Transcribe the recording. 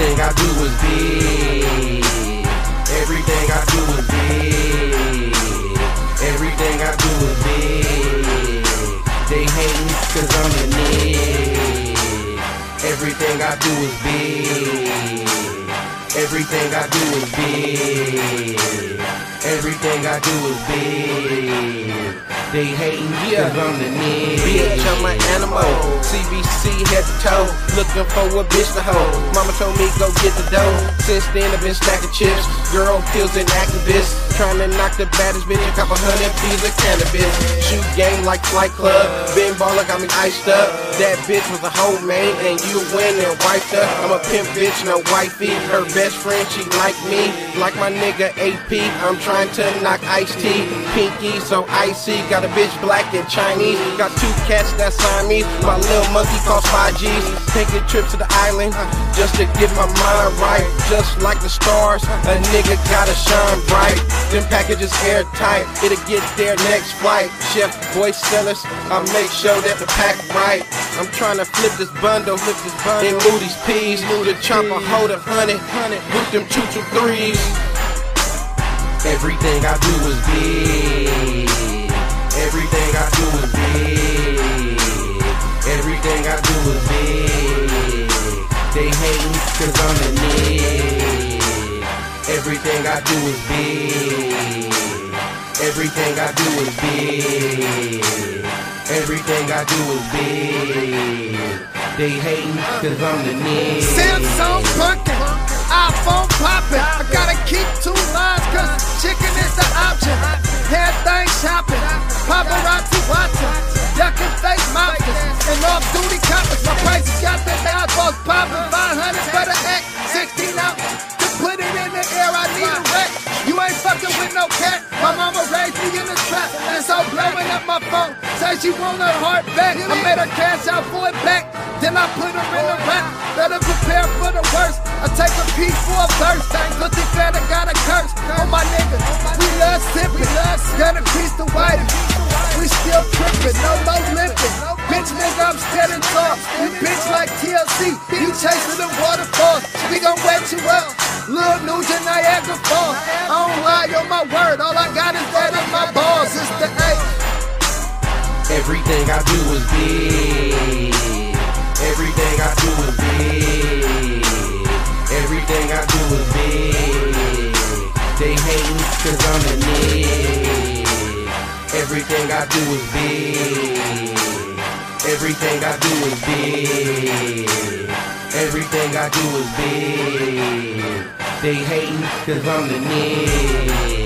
Everything I do is big. Everything I do is big. Everything I do is big. They hating cause I'm unique. Everything I do is big. Everything I do is big. Everything I do is big. They hating cause I'm the nigga. Bitch, I'm an animal. CBC head to toe, looking for a bitch to hold. Mama told me go get the dough. Since then I've been stacking chips. Girl kills an activist, trying to knock the baddest bitch a couple hundred pieces of cannabis. Shoot game like Flight Club. Been baller, got me iced up. That bitch was a hoe, man, and you win and wiped up. I'm a pimp bitch, no wifey. Her best friend, she like me, like my nigga AP. I'm trying to knock iced tea, pinky so icy. Got a bitch black and Chinese. Got two cats that Siamese. My little monkey costs 5 G's. Taking trips to the island just to get my mind right. Just like the stars, a nigga gotta shine bright. Them packages airtight, it'll get there next flight. Chef, voice sellers, I make sure that the pack right. I'm trying to flip this bundle, and move these peas. Move the chopper, hold 100, with them 223s. Everything I do is big. Everything I do is big. Everything I do is big. They hating cause I'm the nigga. Everything I do is big. Everything I do is big. Everything I do is big. They hating cause I'm the nigga. Samsung bunkin', iPhone poppin'. I gotta keep 2 lines cause chicken is the option. Hair thing shopping, paparazzi watching, ducking fake mouths and off-duty coppers. My prices got the eyeballs popping. 500 for the X, 16 out. To put it in the air, I need a wreck. You ain't fucking with no cat. My mama raised me in the trap, and so blowing up my phone. Say she want her heart back. I made her cash out for it back. Then I put her in the rap. Better prepare for the worst. I take a piece for a verse. Cause they better got a curse. Oh my nigga, we love sipping. Got a piece to white. We still tripping, no more limping. Bitch nigga, I'm steady tall. You bitch like TLC. You chasing the waterfalls. We gon' wet you up. Lil' Nuja, Niagara Falls. I don't lie on my word. All I got is that in my balls. It's the A. Everything I do is big. Everything I do is big. Everything I do is big. They hating cause I'm the nigga. Everything I do is big. Everything I do is big. Everything I do is big. They hating cause I'm the nigga.